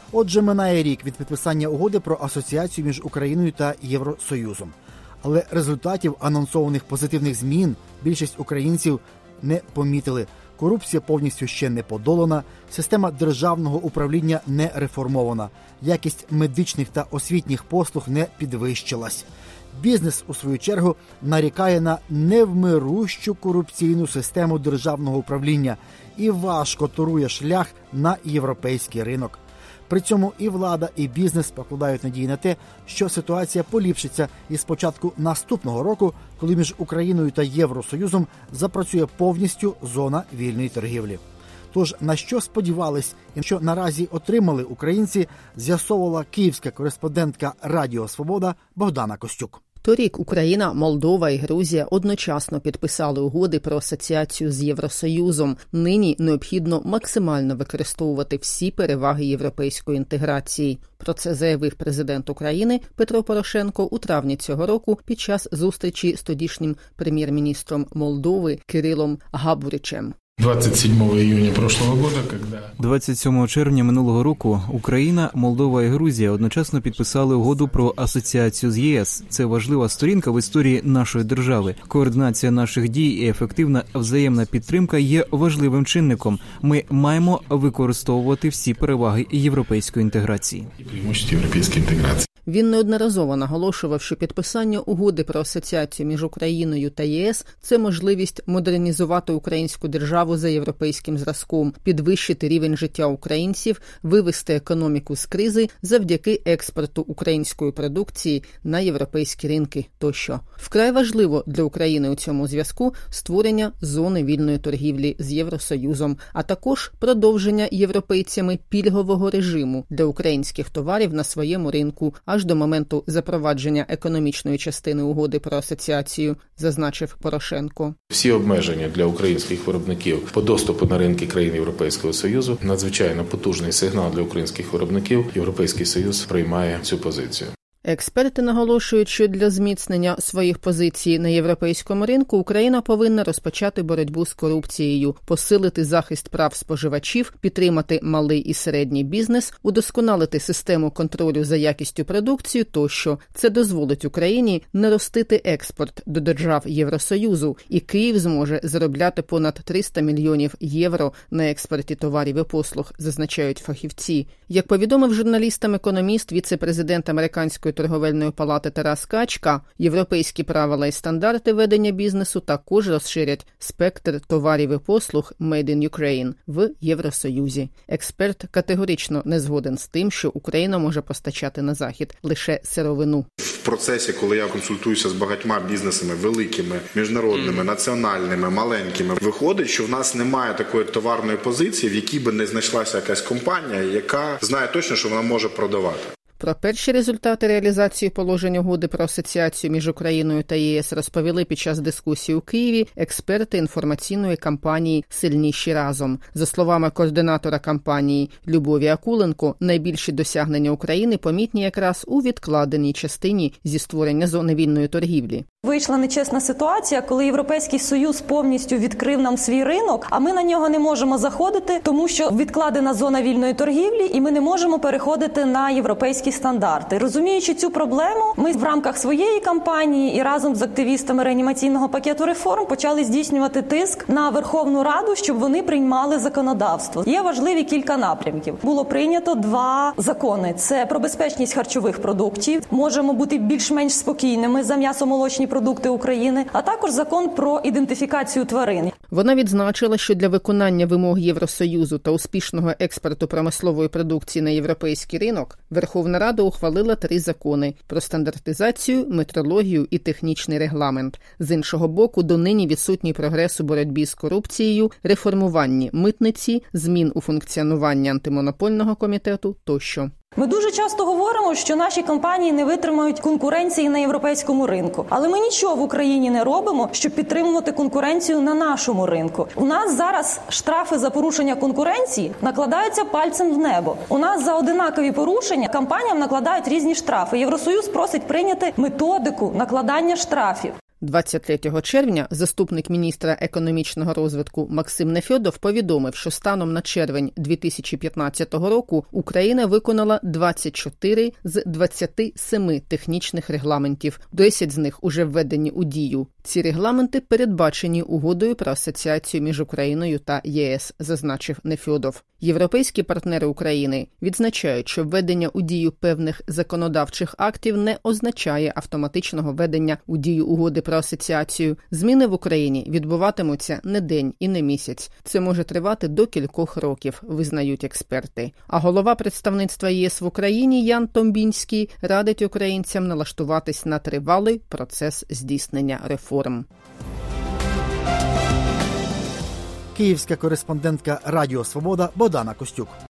Отже, минає рік від підписання угоди про асоціацію між Україною та Євросоюзом. Але результатів анонсованих позитивних змін більшість українців не помітили. Корупція повністю ще не подолана, система державного управління не реформована, якість медичних та освітніх послуг не підвищилась. Бізнес, у свою чергу, нарікає на невмирущу корупційну систему державного управління і важко торує шлях на європейський ринок. При цьому і влада, і бізнес покладають надії на те, що ситуація поліпшиться із початку наступного року, коли між Україною та Євросоюзом запрацює повністю зона вільної торгівлі. Тож, на що сподівались і що наразі отримали українці, з'ясовувала київська кореспондентка Радіо Свобода Богдана Костюк. Торік Україна, Молдова і Грузія одночасно підписали угоди про асоціацію з Євросоюзом. Нині необхідно максимально використовувати всі переваги європейської інтеграції. Про це заявив президент України Петро Порошенко у травні цього року під час зустрічі з тодішнім прем'єр-міністром Молдови Кирилом Габуричем. 27 червня минулого року Україна, Молдова і Грузія одночасно підписали угоду про асоціацію з ЄС. Це важлива сторінка в історії нашої держави. Координація наших дій і ефективна взаємна підтримка є важливим чинником. Ми маємо використовувати всі переваги європейської інтеграції. Він неодноразово наголошував, що підписання угоди про асоціацію між Україною та ЄС – це можливість модернізувати українську державу за європейським зразком, підвищити рівень життя українців, вивести економіку з кризи завдяки експорту української продукції на європейські ринки тощо. Вкрай важливо для України у цьому зв'язку створення зони вільної торгівлі з Євросоюзом, а також продовження європейцями пільгового режиму для українських товарів на своєму ринку аж до моменту запровадження економічної частини угоди про асоціацію, зазначив Порошенко. Всі обмеження для українських виробників по доступу на ринки країн Європейського Союзу – надзвичайно потужний сигнал для українських виробників. Європейський Союз приймає цю позицію. Експерти наголошують, що для зміцнення своїх позицій на європейському ринку Україна повинна розпочати боротьбу з корупцією, посилити захист прав споживачів, підтримати малий і середній бізнес, удосконалити систему контролю за якістю продукції тощо. Це дозволить Україні наростити експорт до держав Євросоюзу, і Київ зможе заробляти понад 300 мільйонів євро на експорті товарів і послуг, зазначають фахівці. Як повідомив журналістам економіст, віце-президент Американської торговельної палати Тарас Качка, європейські правила і стандарти ведення бізнесу також розширять спектр товарів і послуг «Made in Ukraine» в Євросоюзі. Експерт категорично не згоден з тим, що Україна може постачати на Захід лише сировину. В процесі, коли я консультуюся з багатьма бізнесами великими, міжнародними, національними, маленькими, виходить, що в нас немає такої товарної позиції, в якій би не знайшлася якась компанія, яка знає точно, що вона може продавати. Про перші результати реалізації положень угоди про асоціацію між Україною та ЄС розповіли під час дискусії у Києві експерти інформаційної кампанії «Сильніші разом». За словами координатора кампанії Любові Акуленко, найбільші досягнення України помітні якраз у відкладеній частині зі створення зони вільної торгівлі. Вийшла нечесна ситуація, коли Європейський Союз повністю відкрив нам свій ринок, а ми на нього не можемо заходити, тому що відкладена зона вільної торгівлі, і ми не можемо переходити на європейські стандарти. Розуміючи цю проблему, ми в рамках своєї кампанії і разом з активістами реанімаційного пакету реформ почали здійснювати тиск на Верховну Раду, щоб вони приймали законодавство. Є важливі кілька напрямків. Було прийнято 2 закони. Це про безпечність харчових продуктів. Можемо бути більш-менш спокійними за м'ясомолочні продукти України, а також закон про ідентифікацію тварин. Вона відзначила, що для виконання вимог Євросоюзу та успішного експорту промислової продукції на європейський ринок Верховна Рада ухвалила 3 закони про стандартизацію, метрологію і технічний регламент. З іншого боку, донині відсутній прогрес у боротьбі з корупцією, реформуванні митниці, змін у функціонуванні антимонопольного комітету тощо. Ми дуже часто говоримо, що наші компанії не витримають конкуренції на європейському ринку. Але ми нічого в Україні не робимо, щоб підтримувати конкуренцію на нашому ринку. У нас зараз штрафи за порушення конкуренції накладаються пальцем в небо. У нас за одинакові порушення компаніям накладають різні штрафи. Євросоюз просить прийняти методику накладання штрафів. 23 червня заступник міністра економічного розвитку Максим Нефьодов повідомив, що станом на червень 2015 року Україна виконала 24 з 27 технічних регламентів. 10 з них уже введені у дію. Ці регламенти передбачені Угодою про асоціацію між Україною та ЄС, зазначив Нефьодов. Європейські партнери України відзначають, що введення у дію певних законодавчих актів не означає автоматичного введення у дію Угоди про асоціацію. Зміни в Україні відбуватимуться не день і не місяць. Це може тривати до кількох років, визнають експерти. А голова представництва ЄС в Україні Ян Томбінський радить українцям налаштуватись на тривалий процес здійснення реформ. Київська кореспондентка Радіо Свобода Богдана Костюк.